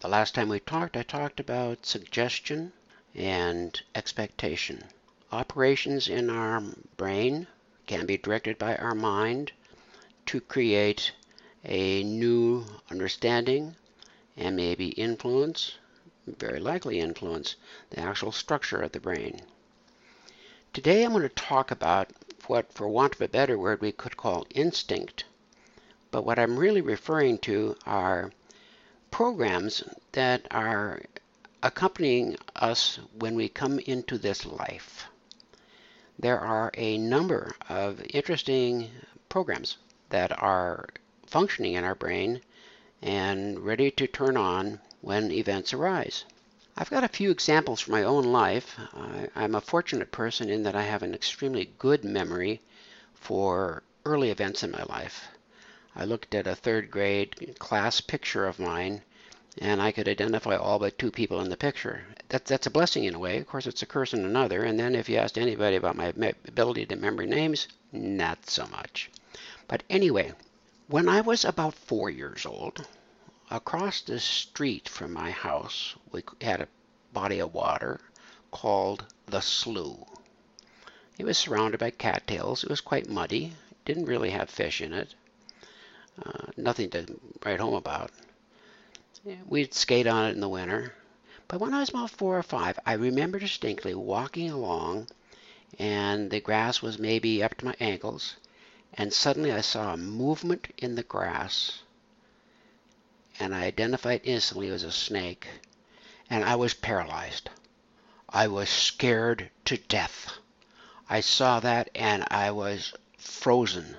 The last time we talked, I talked about suggestion and expectation. Operations in our brain can be directed by our mind to create a new understanding and maybe influence, very likely influence, the actual structure of the brain. Today I'm going to talk about what, for want of a better word, we could call instinct. But what I'm really referring to are programs that are accompanying us when we come into this life. There are a number of interesting programs that are functioning in our brain and ready to turn on when events arise. I've got a few examples from my own life. I'm a fortunate person in that I have an extremely good memory for early events in my life. I looked at a third grade class picture of mine and I could identify all but two people in the picture. That's a blessing in a way. Of course, it's a curse in another. And then if you asked anybody about my ability to remember names, not so much. But anyway, when I was about 4 years old, across the street from my house, we had a body of water called the Slough. It was surrounded by cattails. It was quite muddy. It didn't really have fish in it. Nothing to write home about. We'd skate on it in the winter. But when I was about 4 or 5, I remember distinctly walking along, and the grass was maybe up to my ankles, and suddenly I saw a movement in the grass, and I identified instantly it was a snake, and I was paralyzed. I was scared to death. I saw that, and I was frozen.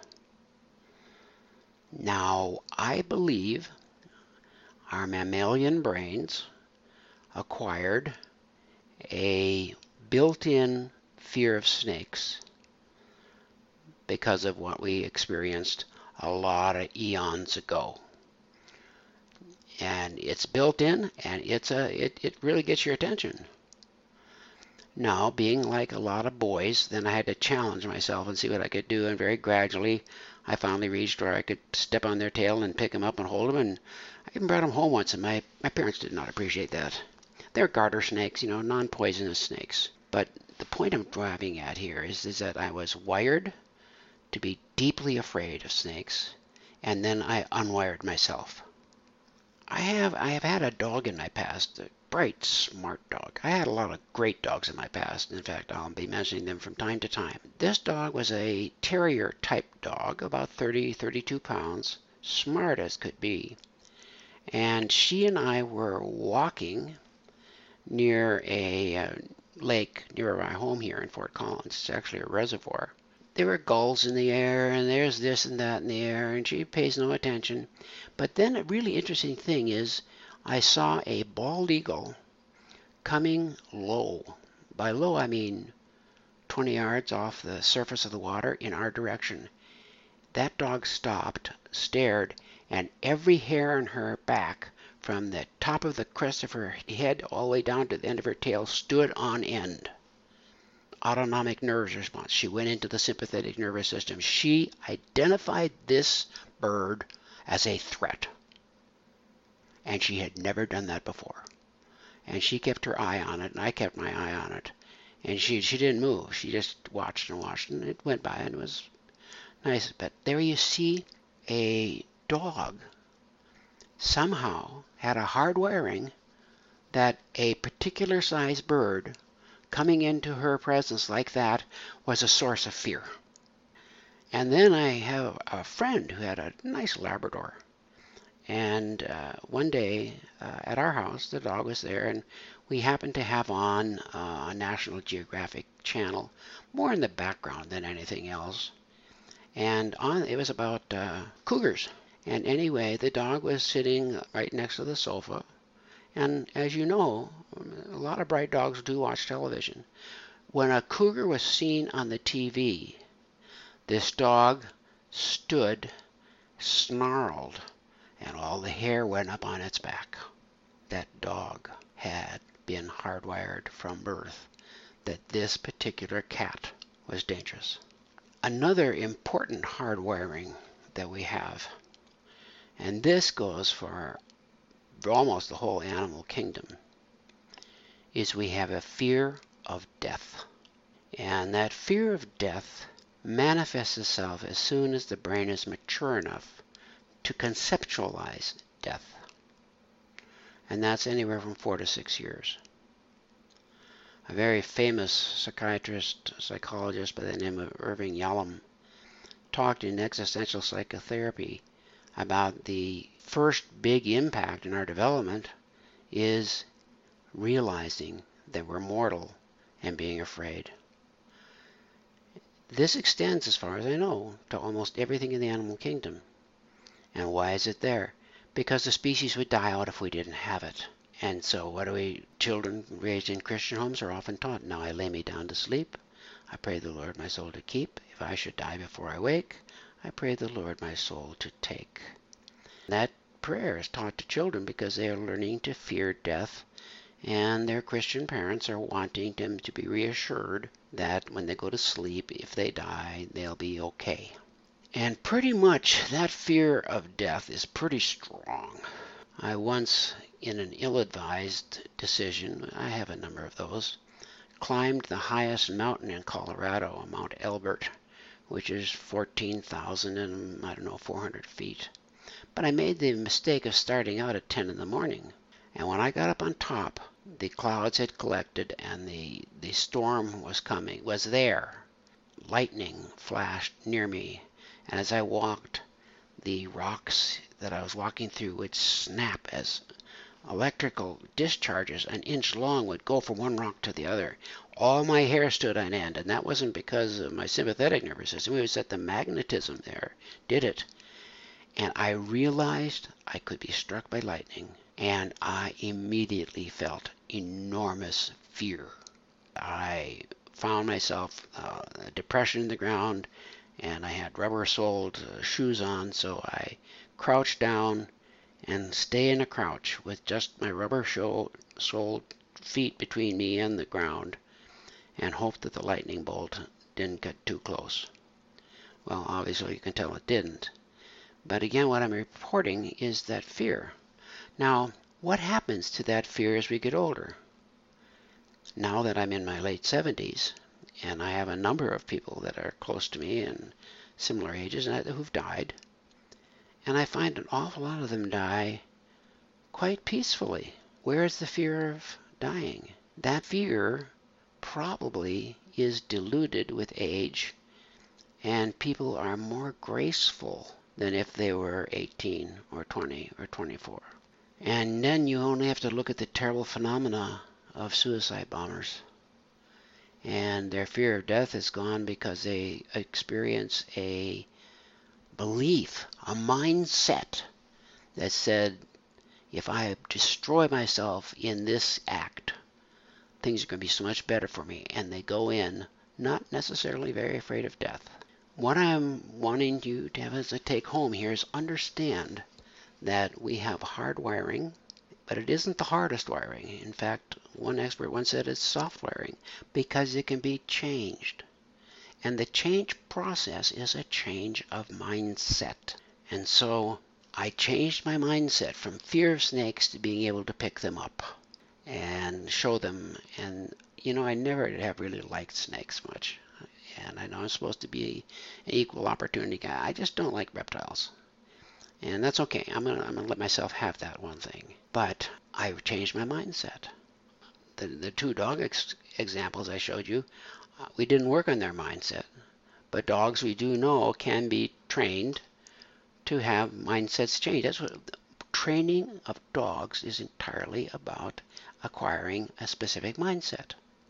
Now, I believe our mammalian brains acquired a built-in fear of snakes because of what we experienced a lot of eons ago. And it's built in, and it really gets your attention. Now, being like a lot of boys, then I had to challenge myself and see what I could do, and very gradually I finally reached where I could step on their tail and pick them up and hold them, and I even brought them home once, and my parents did not appreciate that. They're garter snakes, non-poisonous snakes. But the point I'm driving at here is that I was wired to be deeply afraid of snakes, and then I unwired myself. I have had a dog in my past, a bright, smart dog. I had a lot of great dogs in my past. In fact, I'll be mentioning them from time to time. This dog was a terrier type dog, about 32 pounds, smart as could be. And she and I were walking near a lake near my home here in Fort Collins. It's actually a reservoir. There were gulls in the air, and there's this and that in the air, and she pays no attention. But then a really interesting thing is I saw a bald eagle coming low. By low, I mean 20 yards off the surface of the water in our direction. That dog stopped, stared, and every hair on her back, from the top of the crest of her head all the way down to the end of her tail, stood on end. Autonomic nervous response. She went into the sympathetic nervous system. She identified this bird as a threat. And she had never done that before. And she kept her eye on it, and I kept my eye on it. And she didn't move. She just watched and watched, and it went by, and it was nice. But there you see a dog somehow had a hard wiring that a particular size bird coming into her presence like that was a source of fear. And then I have a friend who had a nice Labrador. And one day at our house, the dog was there, and we happened to have on a National Geographic channel, more in the background than anything else. And it was about cougars. And anyway, the dog was sitting right next to the sofa. And as you know, a lot of bright dogs do watch television. When a cougar was seen on the TV, this dog stood, snarled, and all the hair went up on its back. That dog had been hardwired from birth that this particular cat was dangerous. Another important hardwiring that we have, and this goes for almost the whole animal kingdom, is we have a fear of death. And that fear of death manifests itself as soon as the brain is mature enough to conceptualize death. And that's anywhere from 4 to 6 years. A very famous psychologist by the name of Irving Yalom talked in Existential Psychotherapy about the first big impact in our development is realizing that we're mortal and being afraid. This extends, as far as I know, to almost everything in the animal kingdom. And why is it there? Because the species would die out if we didn't have it. And so what do children raised in Christian homes are often taught? Now I lay me down to sleep. I pray the Lord my soul to keep. If I should die before I wake, I pray the Lord my soul to take. That prayer is taught to children because they are learning to fear death, and their Christian parents are wanting them to be reassured that when they go to sleep, if they die, they'll be okay. And pretty much that fear of death is pretty strong. I once, in an ill-advised decision, I have a number of those, climbed the highest mountain in Colorado, Mount Elbert, which is 14,400 feet. But I made the mistake of starting out at 10 in the morning. And when I got up on top, the clouds had collected and the storm was there. Lightning flashed near me. And as I walked, the rocks that I was walking through would snap as electrical discharges an inch long would go from one rock to the other. All my hair stood on end, and that wasn't because of my sympathetic nervous system. It was that the magnetism there did it. And I realized I could be struck by lightning, and I immediately felt enormous fear. I found myself depression in the ground, and I had rubber-soled shoes on, so I crouched down and stay in a crouch with just my rubber-soled feet between me and the ground, and hope that the lightning bolt didn't get too close. Well, obviously you can tell it didn't. But again, what I'm reporting is that fear. Now, what happens to that fear as we get older? Now that I'm in my late 70s, and I have a number of people that are close to me and similar ages who've died, and I find an awful lot of them die quite peacefully. Where is the fear of dying? That fear probably is diluted with age, and people are more graceful than if they were 18 or 20 or 24. And then you only have to look at the terrible phenomena of suicide bombers. And their fear of death is gone because they experience a belief, a mindset that said, if I destroy myself in this act, things are going to be so much better for me. And they go in not necessarily very afraid of death. What I'm wanting you to have as a take home here is understand that we have hard wiring, but it isn't the hardest wiring. In fact, one expert once said it's soft wiring because it can be changed. And the change process is a change of mindset. And so I changed my mindset from fear of snakes to being able to pick them up and show them. And, I never have really liked snakes much. And I know I'm supposed to be an equal opportunity guy. I just don't like reptiles. And that's okay. I'm gonna let myself have that one thing. But I've changed my mindset. The two dog examples I showed you, we didn't work on their mindset. But dogs we do know can be trained to have mindsets change. That's what training of dogs is entirely about, acquiring a specific mindset.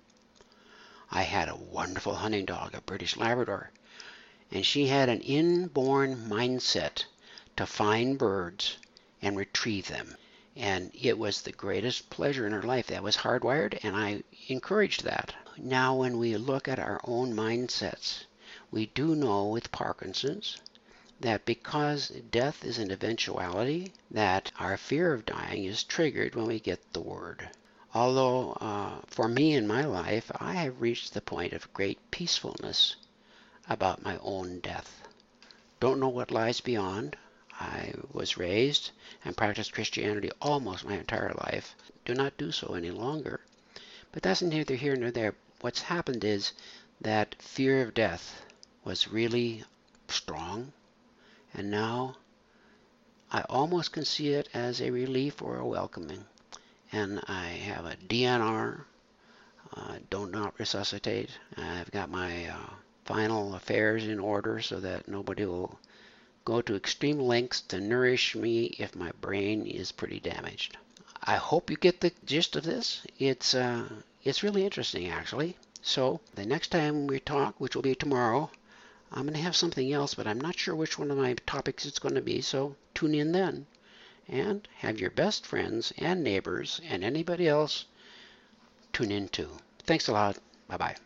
I had a wonderful hunting dog, a British Labrador, and she had an inborn mindset to find birds and retrieve them. And it was the greatest pleasure in her life. That was hardwired, and I encouraged that. Now, when we look at our own mindsets, we do know with Parkinson's that because death is an eventuality, that our fear of dying is triggered when we get the word. Although, for me in my life, I have reached the point of great peacefulness about my own death. Don't know what lies beyond. I was raised and practiced Christianity almost my entire life. Do not do so any longer. But that's neither here nor there. What's happened is that fear of death was really strong, and now I almost can see it as a relief or a welcoming. And I have a DNR, do not resuscitate. I've got my final affairs in order so that nobody will go to extreme lengths to nourish me if my brain is pretty damaged. I hope you get the gist of this. It's really interesting, actually. So the next time we talk, which will be tomorrow, I'm going to have something else, but I'm not sure which one of my topics it's going to be. So tune in then, and have your best friends and neighbors and anybody else tune in too. Thanks a lot. Bye bye.